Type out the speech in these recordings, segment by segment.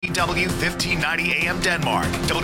WGBW 1590 AM Denmark,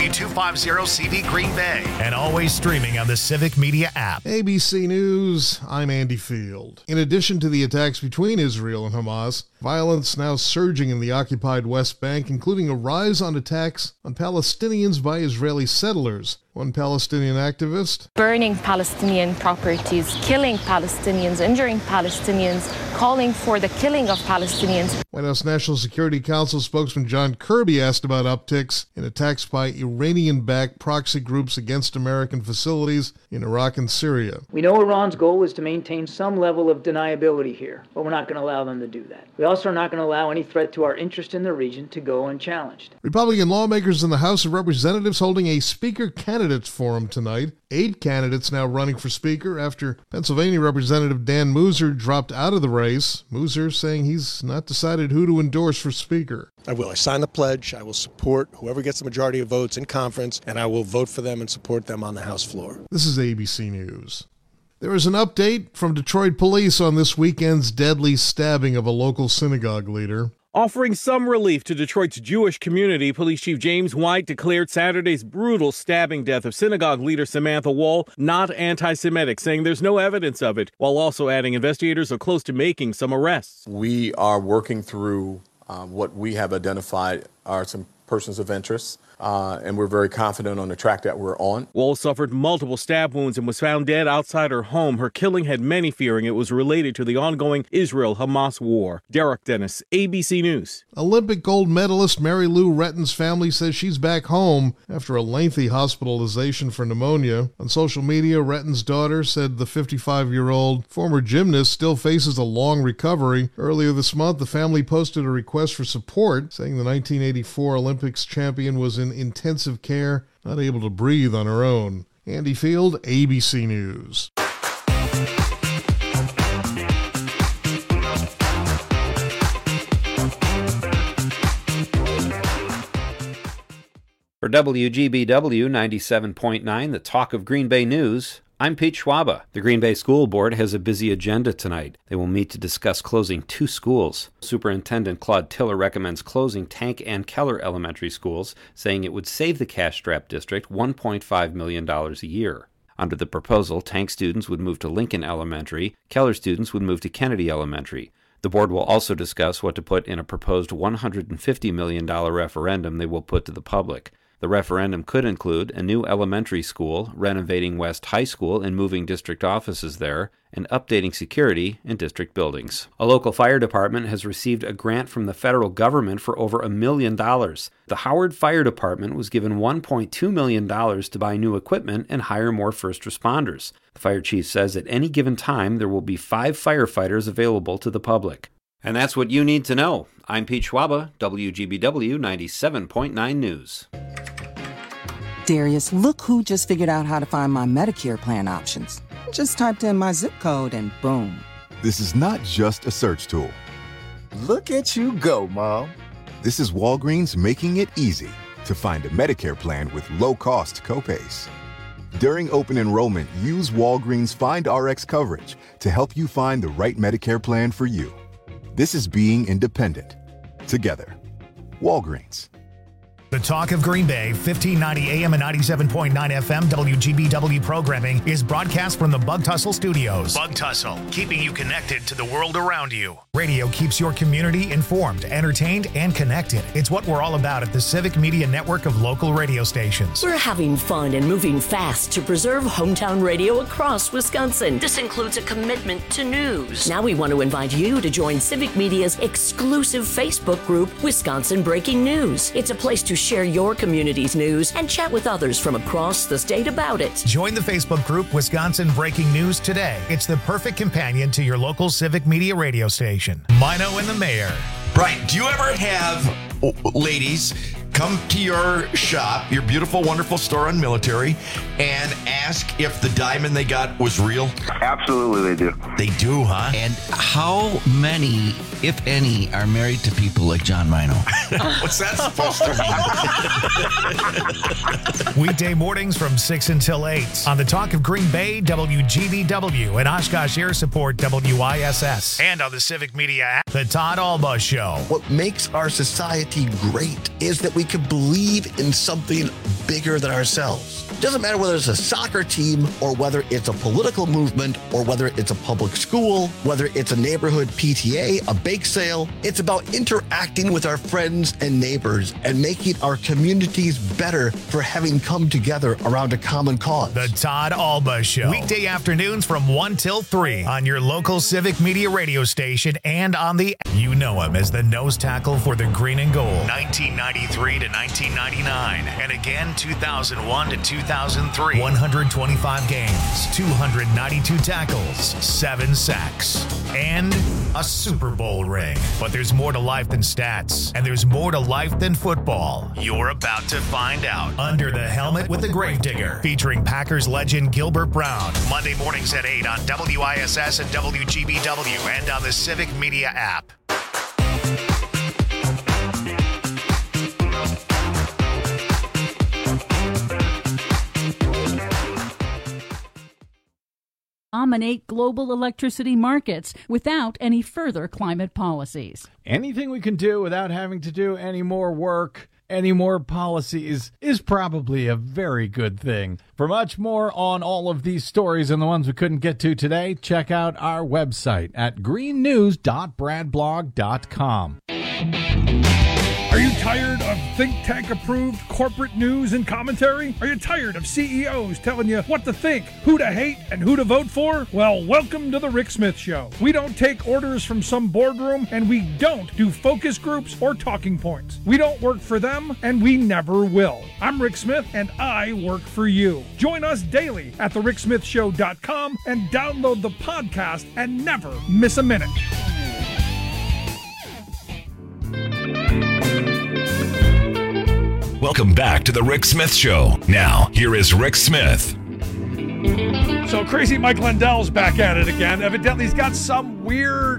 W250CV Green Bay, and always streaming on the Civic Media app. ABC News, I'm Andy Field. In addition to the attacks between Israel and Hamas, violence now surging in the occupied West Bank, including a rise on attacks on Palestinians by Israeli settlers. One Palestinian activist: burning Palestinian properties, killing Palestinians, injuring Palestinians, calling for the killing of Palestinians. White House National Security Council spokesman John Kirby asked about upticks in attacks by Iranian-backed proxy groups against American facilities in Iraq and Syria. We know Iran's goal is to maintain some level of deniability here, but we're not going to allow them to do that. We also are not going to allow any threat to our interest in the region to go unchallenged. Republican lawmakers in the House of Representatives holding a Speaker Candidates Forum tonight. 8 candidates now running for Speaker after Pennsylvania Representative Dan Mooser dropped out of the race. Mooser saying he's not decided who to endorse for Speaker. I will. I signed the pledge. I will support whoever gets the majority of votes in conference, and I will vote for them and support them on the House floor. This is ABC News. There is an update from Detroit police on this weekend's deadly stabbing of a local synagogue leader. Offering some relief to Detroit's Jewish community, Police Chief James White declared Saturday's brutal stabbing death of synagogue leader Samantha Wall not anti-Semitic, saying there's no evidence of it, while also adding investigators are close to making some arrests. We are working through what we have identified are some persons of interest, and we're very confident on the track that we're on. Wall suffered multiple stab wounds and was found dead outside her home. Her killing had many fearing it was related to the ongoing Israel-Hamas war. Derek Dennis, ABC News. Olympic gold medalist Mary Lou Retton's family says she's back home after a lengthy hospitalization for pneumonia. On social media, Retton's daughter said the 55-year-old former gymnast still faces a long recovery. Earlier this month, the family posted a request for support, saying the 1984 Olympics champion was in intensive care, not able to breathe on her own. Andy Field, ABC News. For WGBW 97.9, the Talk of Green Bay News, I'm Pete Schwaba. The Green Bay School Board has a busy agenda tonight. They will meet to discuss closing 2 schools. Superintendent Claude Tiller recommends closing Tank and Keller elementary schools, saying it would save the cash-strapped district $1.5 million a year. Under the proposal, Tank students would move to Lincoln Elementary, Keller students would move to Kennedy Elementary. The board will also discuss what to put in a proposed $150 million referendum they will put to the public. The referendum could include a new elementary school, renovating West High School and moving district offices there, and updating security in district buildings. A local fire department has received a grant from the federal government for over $1 million. The Howard Fire Department was given $1.2 million to buy new equipment and hire more first responders. The fire chief says at any given time there will be 5 firefighters available to the public. And that's what you need to know. I'm Pete Schwaba, WGBW 97.9 News. Darius, look who just figured out how to find my Medicare plan options. Just typed in my zip code and boom. This is not just a search tool. Look at you go, Mom. This is Walgreens making it easy to find a Medicare plan with low-cost copays. During open enrollment, use Walgreens Find RX coverage to help you find the right Medicare plan for you. This is being independent. Together. Walgreens. The Talk of Green Bay, 1590 AM and 97.9 FM WGBW programming is broadcast from the Bug Tussle Studios. Bug Tussle, keeping you connected to the world around you. Radio keeps your community informed, entertained, and connected. It's what we're all about at the Civic Media Network of local radio stations. We're having fun and moving fast to preserve hometown radio across Wisconsin. This includes a commitment to news. Now we want to invite you to join Civic Media's exclusive Facebook group, Wisconsin Breaking News. It's a place to share your community's news and chat with others from across the state about it. Join the Facebook group Wisconsin Breaking News today. It's the perfect companion to your local Civic Media radio station. Mino and the Mayor. Right. Do you ever have ladies come to your shop, your beautiful, wonderful store on Military, and ask if the diamond they got was real? Absolutely, they do. They do, huh? And how many, if any, are married to people like John Mino? What's that supposed to mean? Weekday mornings from 6 until 8 on the Talk of Green Bay, WGBW, and Oshkosh Air Support, WISS, and on the Civic Media app. The Todd Alba Show. What makes our society great is that we can believe in something bigger than ourselves. It doesn't matter whether it's a soccer team or whether it's a political movement or whether it's a public school, whether it's a neighborhood PTA, a bake sale. It's about interacting with our friends and neighbors and making our communities better for having come together around a common cause. The Todd Alba Show. Weekday afternoons from 1 till 3 on your local Civic Media radio station and on the... You know him as the nose tackle for the Green and Gold. 1993 to 1999. And again, 2001 to 2003. 125 games, 292 tackles, 7 sacks, and a Super Bowl ring. But there's more to life than stats, and there's more to life than football. You're about to find out. Under the Helmet with the Gravedigger, featuring Packers legend Gilbert Brown. Monday mornings at 8 on WISS and WGBW and on the Civic Media app. Dominate global electricity markets without any further climate policies. Anything we can do without having to do any more work, any more policies, is probably a very good thing. For much more on all of these stories and the ones we couldn't get to today, check out our website at greennews.bradblog.com. Are you tired of think tank approved corporate news and commentary? Are you tired of CEOs telling you what to think, who to hate, and who to vote for? Well, welcome to the Rick Smith Show. We don't take orders from some boardroom, and we don't do focus groups or talking points. We don't work for them, and we never will. I'm Rick Smith, and I work for you. Join us daily at thericksmithshow.com and download the podcast and never miss a minute. Welcome back to the Rick Smith Show. Now, here is Rick Smith. So Crazy Mike Lindell's back at it again. Evidently, he's got some weird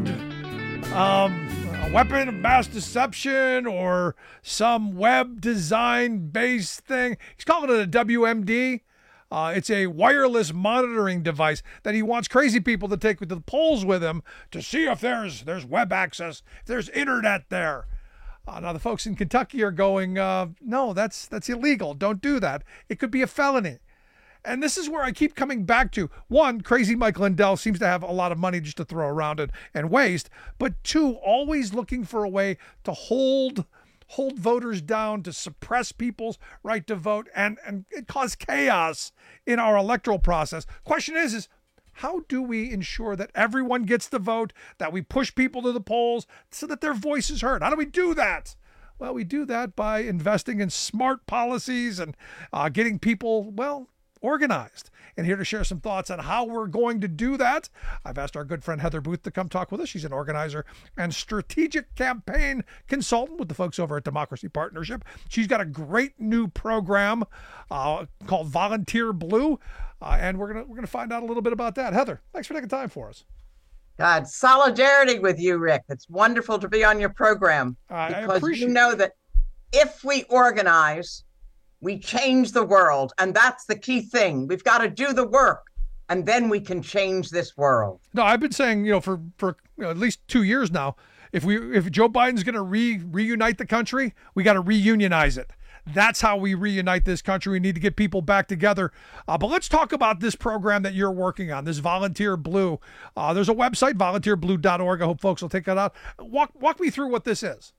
weapon of mass deception or some web design-based thing. He's calling it a WMD. It's a wireless monitoring device that he wants crazy people to take to the polls with him to see if there's web access, if there's internet there. Now, the folks in Kentucky are going, no, that's illegal. Don't do that. It could be a felony. And this is where I keep coming back to. One, Crazy Mike Lindell seems to have a lot of money just to throw around and waste. But two, always looking for a way to hold voters down, to suppress people's right to vote, and it cause chaos in our electoral process. Question is how do we ensure that everyone gets the vote, that we push people to the polls so that their voice is heard? How do we do that? Well, we do that by investing in smart policies and getting people, organized. And here to share some thoughts on how we're going to do that, I've asked our good friend Heather Booth to come talk with us. She's an organizer and strategic campaign consultant with the folks over at Democracy Partnership. She's got a great new program called Volunteer Blue, and we're gonna find out a little bit about that. Heather, thanks for taking time for us. God, solidarity with you, Rick. It's wonderful to be on your program because you know that if we organize, we change the world, and that's the key thing. We've got to do the work, and then we can change this world. No, I've been saying, for at least 2 years now, if Joe Biden's going to reunite the country, we got to reunionize it. That's how we reunite this country. We need to get people back together. But let's talk about this program that you're working on, this Volunteer Blue. There's a website, volunteerblue.org. I hope folks will take that out. Walk me through what this is.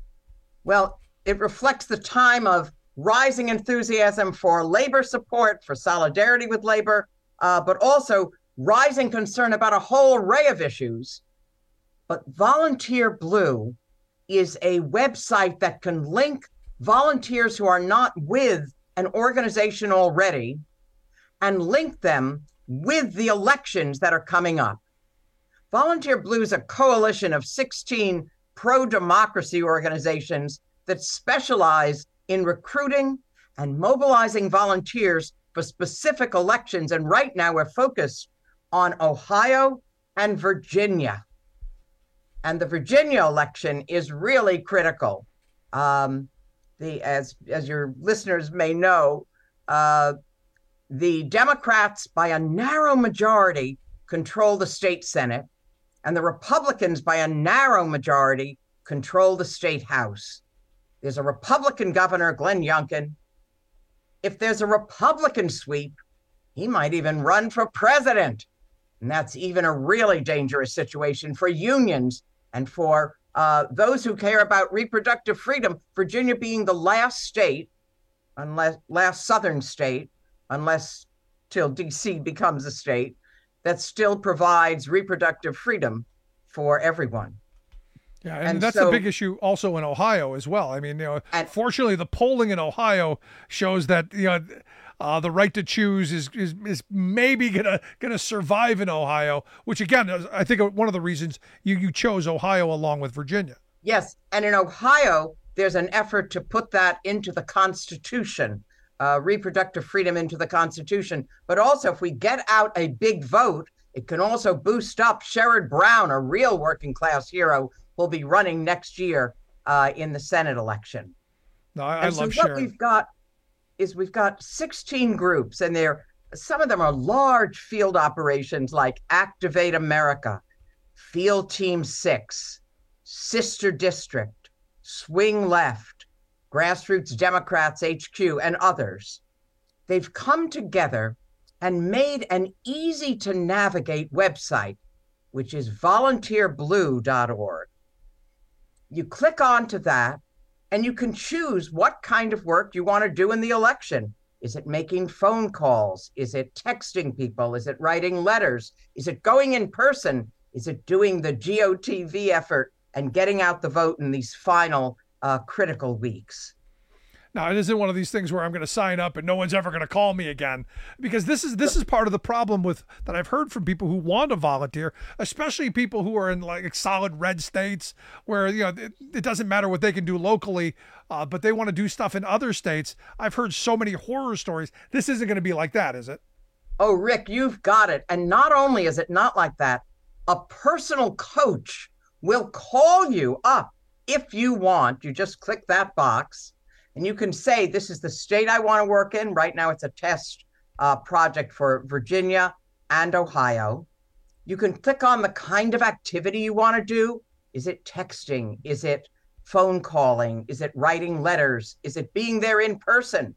Well, it reflects the time of rising enthusiasm for labor support, for solidarity with labor, but also rising concern about a whole array of issues. But Volunteer Blue is a website that can link volunteers who are not with an organization already and link them with the elections that are coming up. Volunteer Blue is a coalition of 16 pro-democracy organizations that specialize in recruiting and mobilizing volunteers for specific elections. And right now we're focused on Ohio and Virginia. And the Virginia election is really critical. As your listeners may know, the Democrats, by a narrow majority, control the state Senate. and the Republicans, by a narrow majority, control the state house. There's a Republican governor, Glenn Youngkin. If there's a Republican sweep, he might even run for president. And that's even a really dangerous situation for unions and for those who care about reproductive freedom. Virginia being the last state, last southern state, unless till DC becomes a state, that still provides reproductive freedom for everyone. Yeah, and that's a big issue also in Ohio as well. I mean, fortunately, the polling in Ohio shows that the right to choose is maybe gonna survive in Ohio, which again, I think one of the reasons you chose Ohio along with Virginia. Yes, and in Ohio, there's an effort to put that into the Constitution, reproductive freedom into the Constitution. But also, if we get out a big vote, it can also boost up Sherrod Brown, a real working class hero, will be running next year in the Senate election. No, I love Sherrod. What we've got 16 groups, and some of them are large field operations like Activate America, Field Team 6, Sister District, Swing Left, Grassroots Democrats HQ, and others. They've come together and made an easy to navigate website, which is volunteerblue.org. You click onto that and you can choose what kind of work you want to do in the election. Is it making phone calls? Is it texting people? Is it writing letters? Is it going in person? Is it doing the GOTV effort and getting out the vote in these final critical weeks? Now, it isn't one of these things where I'm going to sign up and no one's ever going to call me again, because this is part of the problem that I've heard from people who want to volunteer, especially people who are in like solid red states where it doesn't matter what they can do locally, but they want to do stuff in other states. I've heard so many horror stories. This isn't going to be like that, is it? Oh, Rick, you've got it. And not only is it not like that, a personal coach will call you up if you want. You just click that box. And you can say, this is the state I want to work in. Right now, it's a test project for Virginia and Ohio. You can click on the kind of activity you want to do. Is it texting? Is it phone calling? Is it writing letters? Is it being there in person?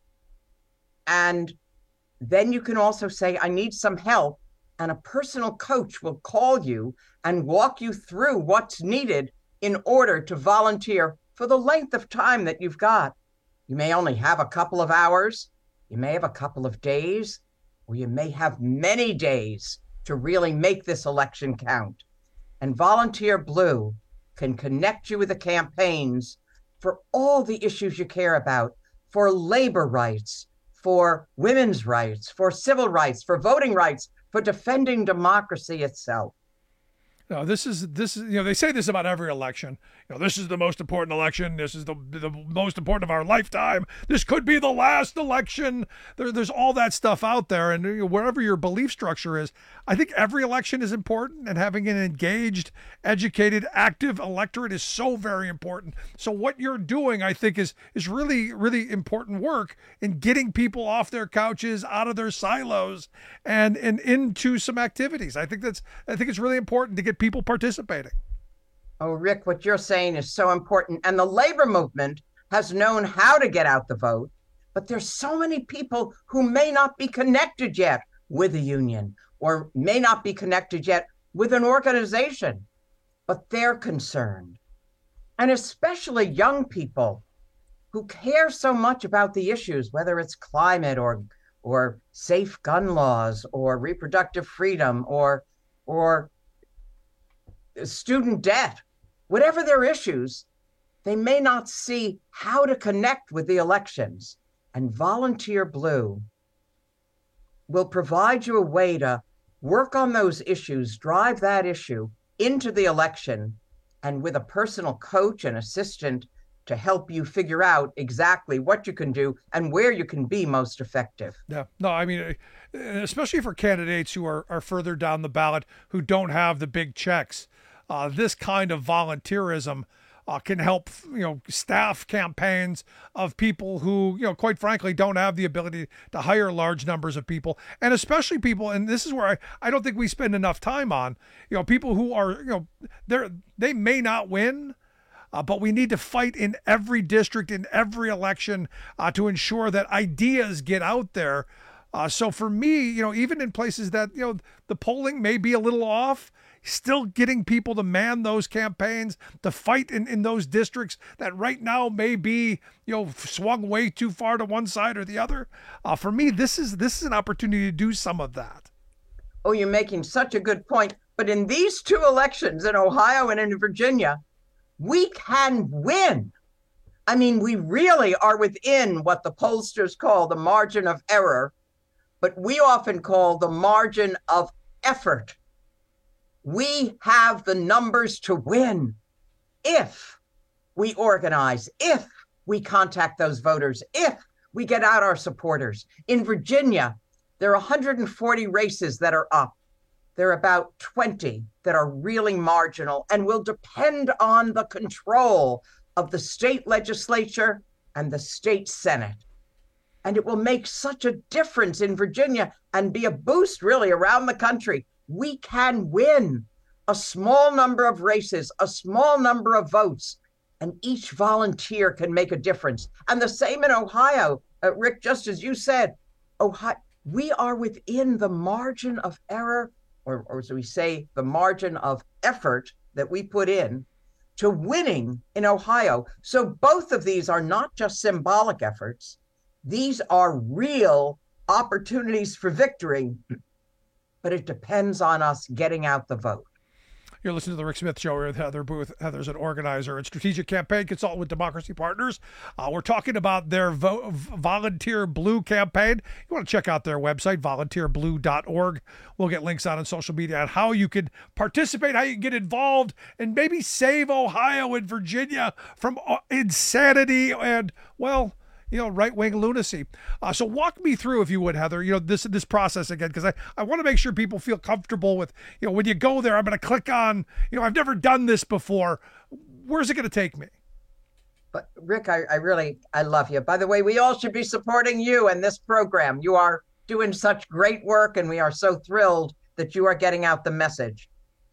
And then you can also say, I need some help. And a personal coach will call you and walk you through what's needed in order to volunteer for the length of time that you've got. You may only have a couple of hours, you may have a couple of days, or you may have many days to really make this election count. And Volunteer Blue can connect you with the campaigns for all the issues you care about, for labor rights, for women's rights, for civil rights, for voting rights, for defending democracy itself. No, this is they say this about every election. This is the most important election. This is the most important of our lifetime. This could be the last election. There's all that stuff out there, and wherever your belief structure is, I think every election is important, and having an engaged, educated, active electorate is so very important. So what you're doing, I think, is really, really important work in getting people off their couches, out of their silos, and into some activities. I think it's really important to get people participating. Oh, Rick, what you're saying is so important. And the labor movement has known how to get out the vote, but there's so many people who may not be connected yet with a union or may not be connected yet with an organization, but they're concerned. And especially young people who care so much about the issues, whether it's climate or safe gun laws or reproductive freedom or student debt, whatever their issues, they may not see how to connect with the elections. And Volunteer Blue will provide you a way to work on those issues, drive that issue into the election, and with a personal coach and assistant to help you figure out exactly what you can do and where you can be most effective. Yeah, no, I mean, especially for candidates who are further down the ballot, who don't have the big checks, this kind of volunteerism can help, staff campaigns of people who, quite frankly, don't have the ability to hire large numbers of people, and especially people, and this is where I don't think we spend enough time on, people who are, they may not win, but we need to fight in every district, in every election, to ensure that ideas get out there. So for me, even in places that, the polling may be a little off, still getting people to man those campaigns, to fight in those districts that right now may be, swung way too far to one side or the other. For me, this is an opportunity to do some of that. Oh, you're making such a good point. But in these two elections in Ohio and in Virginia, we can win. I mean, we really are within what the pollsters call the margin of error, but we often call the margin of effort. We have the numbers to win if we organize, if we contact those voters, if we get out our supporters. In Virginia, there are 140 races that are up. There are about 20 that are really marginal and will depend on the control of the state legislature and the state Senate. And it will make such a difference in Virginia and be a boost really around the country. We can win a small number of races, a small number of votes, and each volunteer can make a difference. And the same in Ohio. Rick, just as you said, Ohio, we are within the margin of error, or as we say, the margin of effort that we put in to winning in Ohio. So both of these are not just symbolic efforts. These are real opportunities for victory, but it depends on us getting out the vote. You're listening to The Rick Smith Show with Heather Booth. Heather's an organizer and strategic campaign consultant with Democracy Partners. We're talking about their Volunteer Blue campaign. You want to check out their website, volunteerblue.org. We'll get links out on social media on how you can participate, how you can get involved, and maybe save Ohio and Virginia from insanity and, well, right-wing lunacy. So walk me through, if you would, Heather, this process again, because I want to make sure people feel comfortable with, when you go there, I'm going to click on, I've never done this before. Where's it going to take me? But Rick, I love you. By the way, we all should be supporting you and this program. You are doing such great work, and we are so thrilled that you are getting out the message.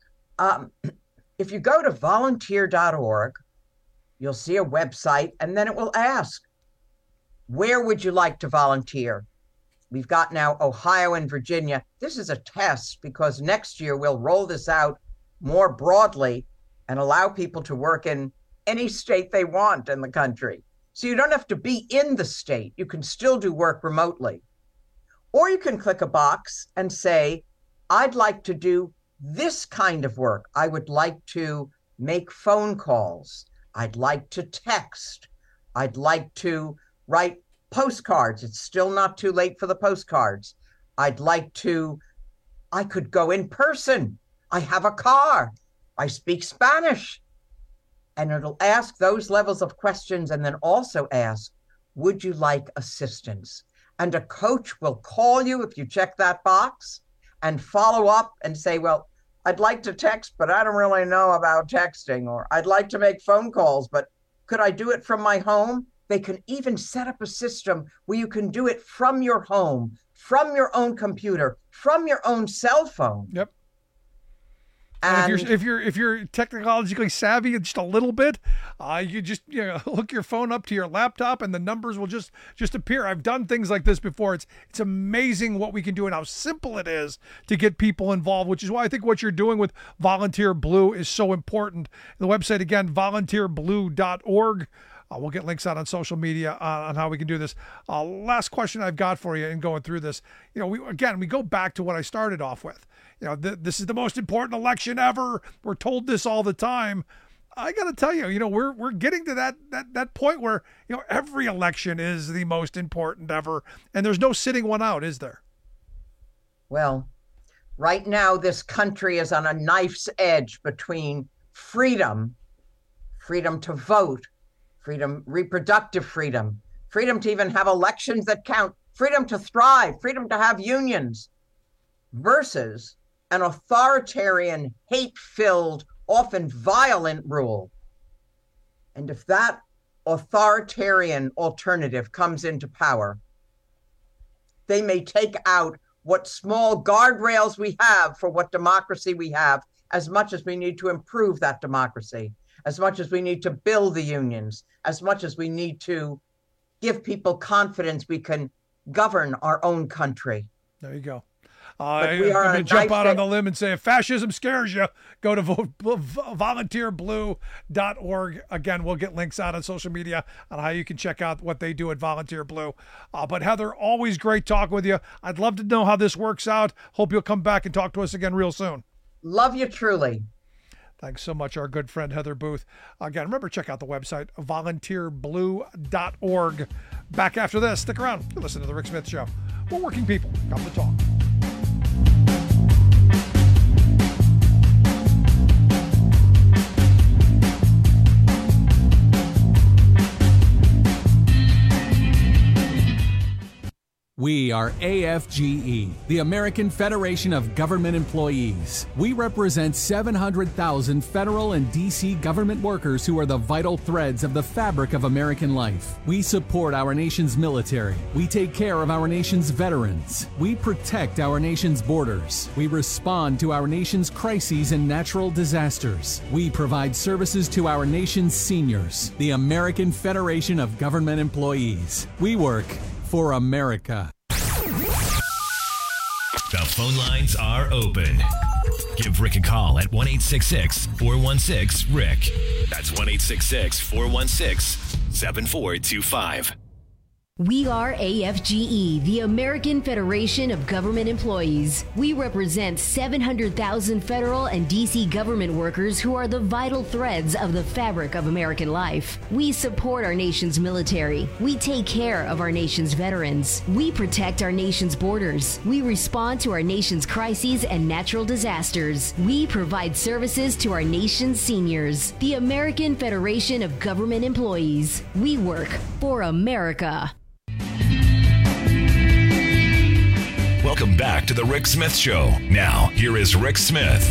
If you go to volunteer.org, you'll see a website, and then it will ask, where would you like to volunteer? We've got now Ohio and Virginia. This is a test because next year we'll roll this out more broadly and allow people to work in any state they want in the country. So you don't have to be in the state. You can still do work remotely. Or you can click a box and say, I'd like to do this kind of work. I would like to make phone calls. I'd like to text. I'd like to write postcards. It's still not too late for the postcards. I could go in person. I have a car. I speak Spanish. And it'll ask those levels of questions and then also ask, would you like assistance? And a coach will call you if you check that box and follow up and say, well, I'd like to text, but I don't really know about texting. Or I'd like to make phone calls, but could I do it from my home? They can even set up a system where you can do it from your home, from your own computer, from your own cell phone. Yep. And if you're technologically savvy just a little bit, you just hook your phone up to your laptop and the numbers will just appear. I've done things like this before. It's amazing what we can do and how simple it is to get people involved, which is why I think what you're doing with Volunteer Blue is so important. The website again, volunteerblue.org. We'll get links out on social media on how we can do this. Last question I've got for you in going through this. We go back to what I started off with. This is the most important election ever. We're told this all the time. I got to tell you, we're getting to that point where, every election is the most important ever. And there's no sitting one out, is there? Well, right now, this country is on a knife's edge between freedom to vote, freedom, reproductive freedom to even have elections that count, freedom to thrive, freedom to have unions, versus an authoritarian, hate-filled, often violent rule. And if that authoritarian alternative comes into power, they may take out what small guardrails we have for what democracy we have, as much as we need to improve that democracy, as much as we need to build the unions, as much as we need to give people confidence we can govern our own country. There you go. I'm going to jump out on the limb and say, if fascism scares you, go to volunteerblue.org. Again, we'll get links out on social media on how you can check out what they do at Volunteer Blue. But Heather, always great talking with you. I'd love to know how this works out. Hope you'll come back and talk to us again real soon. Love you truly. Thanks so much, our good friend Heather Booth. Again, remember, check out the website, volunteerblue.org. Back after this. Stick around. You listen to The Rick Smith Show. We're working people. Come to talk. We are AFGE, the American Federation of Government Employees. We represent 700,000 federal and D.C. government workers who are the vital threads of the fabric of American life. We support our nation's military. We take care of our nation's veterans. We protect our nation's borders. We respond to our nation's crises and natural disasters. We provide services to our nation's seniors. The American Federation of Government Employees. We work for America. The phone lines are open. Give Rick a call at 1-866-416-RICK. That's 1-866-416-7425. We are AFGE, the American Federation of Government Employees. We represent 700,000 federal and D.C. government workers who are the vital threads of the fabric of American life. We support our nation's military. We take care of our nation's veterans. We protect our nation's borders. We respond to our nation's crises and natural disasters. We provide services to our nation's seniors. The American Federation of Government Employees. We work for America. Welcome back to The Rick Smith Show. Now, here is Rick Smith.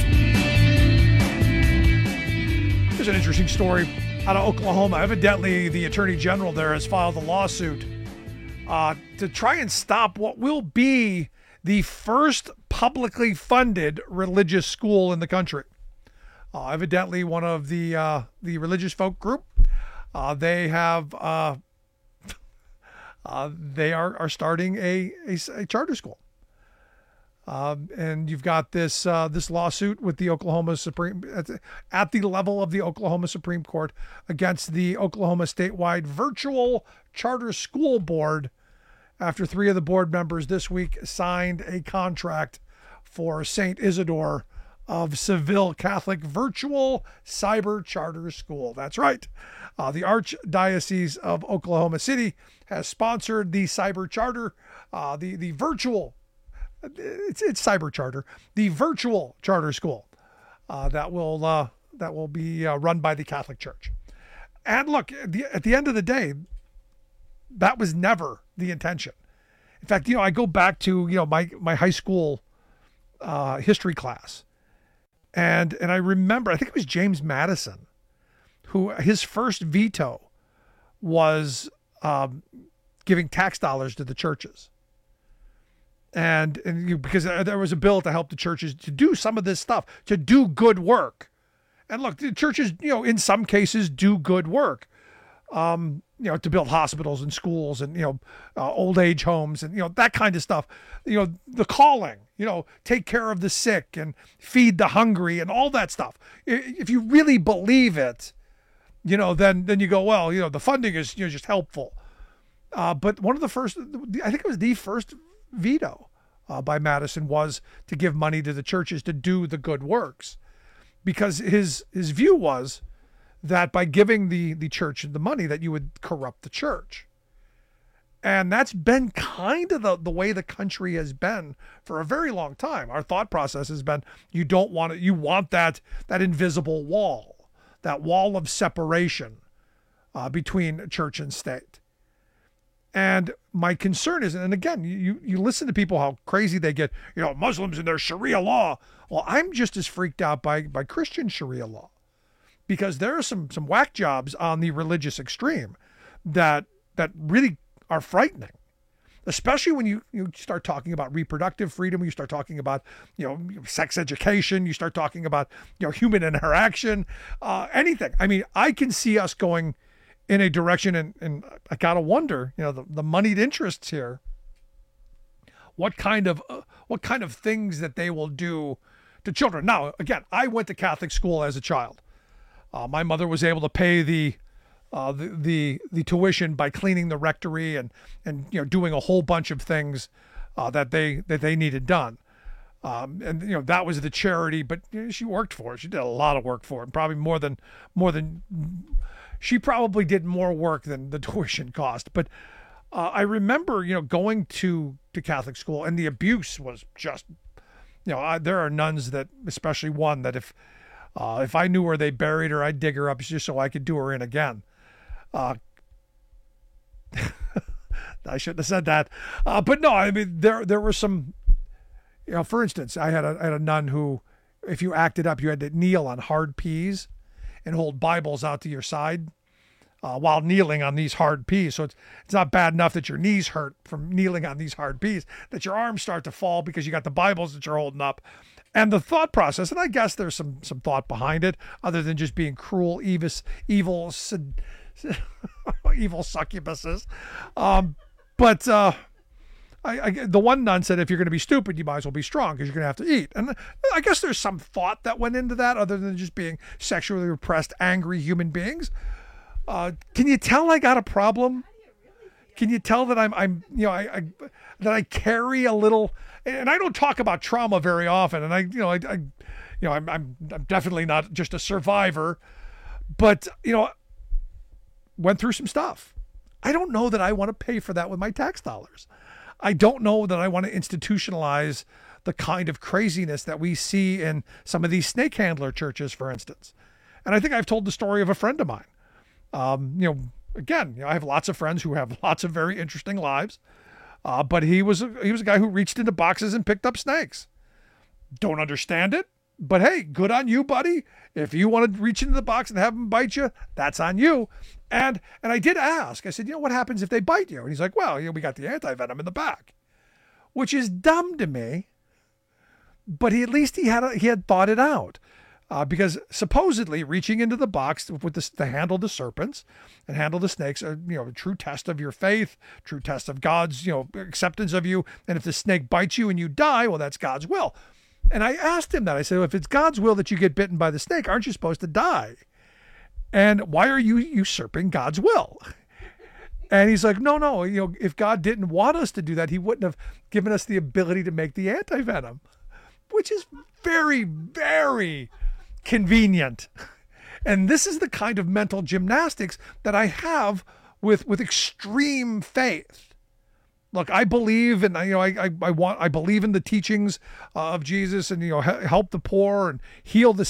Here's an interesting story out of Oklahoma. Evidently, the attorney general there has filed a lawsuit to try and stop what will be the first publicly funded religious school in the country. Evidently, one of the religious folk group, they are starting a charter school. And you've got this lawsuit with the Oklahoma Supreme at the level of the Oklahoma Supreme Court against the Oklahoma statewide virtual charter school board, after 3 of the board members this week signed a contract for St. Isidore of Seville Catholic virtual cyber charter school. That's right. The Archdiocese of Oklahoma City has sponsored the cyber charter, the virtual. It's cyber charter, the virtual charter school that will be run by the Catholic Church. And look, at the end of the day, that was never the intention. In fact, I go back to my high school history class, and I remember, I think it was James Madison, who his first veto was giving tax dollars to the churches. And because there was a bill to help the churches to do some of this stuff, to do good work. And look, the churches, in some cases do good work, to build hospitals and schools and, old age homes and, that kind of stuff. The calling, take care of the sick and feed the hungry and all that stuff. If you really believe it, then you go, well, the funding is just helpful. But one of the first, I think it was the first veto by Madison was to give money to the churches to do the good works, because his view was that by giving the church the money that you would corrupt the church. And that's been kind of the way the country has been for a very long time. Our thought process has been, you want that invisible wall, that wall of separation between church and state. And my concern is, and again, you listen to people, how crazy they get, Muslims and their Sharia law. Well, I'm just as freaked out by Christian Sharia law, because there are some whack jobs on the religious extreme that really are frightening. Especially when you start talking about reproductive freedom, you start talking about, sex education, you start talking about, human interaction, anything. I mean, I can see us going in a direction, and I gotta wonder, the moneyed interests here, what kind of things that they will do to children. Now, again, I went to Catholic school as a child. My mother was able to pay the tuition by cleaning the rectory and doing a whole bunch of things that they needed done. And that was the charity, but she worked for it. She did a lot of work for it, probably more than she probably did more work than the tuition cost. But I remember going to Catholic school, and the abuse was just there are nuns that, especially one that if I knew where they buried her, I'd dig her up just so I could do her in again. I shouldn't have said that. But no, I mean, there were some, for instance, I had a nun who, if you acted up, you had to kneel on hard peas and hold Bibles out to your side while kneeling on these hard peas. So it's not bad enough that your knees hurt from kneeling on these hard peas, that your arms start to fall because you got the Bibles that you're holding up. And the thought process, and I guess there's some thought behind it, other than just being cruel, evil succubuses. But the one nun said, if you're going to be stupid, you might as well be strong because you're going to have to eat. And I guess there's some thought that went into that, other than just being sexually repressed, angry human beings. Can you tell I got a problem? Can you tell that I'm that I carry a little, and I don't talk about trauma very often, and I'm definitely not just a survivor, but went through some stuff. I don't know that I want to pay for that with my tax dollars. I don't know that I want to institutionalize the kind of craziness that we see in some of these snake handler churches, for instance. And I think I've told the story of a friend of mine. Again, I have lots of friends who have lots of very interesting lives, but he was a guy who reached into boxes and picked up snakes. Don't understand it, but hey, good on you, buddy. If you want to reach into the box and have them bite you, that's on you. And I did ask. I said, what happens if they bite you? And he's like, well, we got the anti-venom in the back, which is dumb to me. But at least he had thought it out. Because supposedly reaching into the box with to handle the serpents and handle the snakes are, a true test of your faith, true test of God's, acceptance of you. And if the snake bites you and you die, well, that's God's will. And I asked him that. I said, well, if it's God's will that you get bitten by the snake, aren't you supposed to die? And why are you usurping God's will? And he's like, no, if God didn't want us to do that, he wouldn't have given us the ability to make the anti-venom, which is very, very convenient. And this is the kind of mental gymnastics that I have with extreme faith. Look, I believe, and I believe in the teachings of Jesus, and help the poor and heal the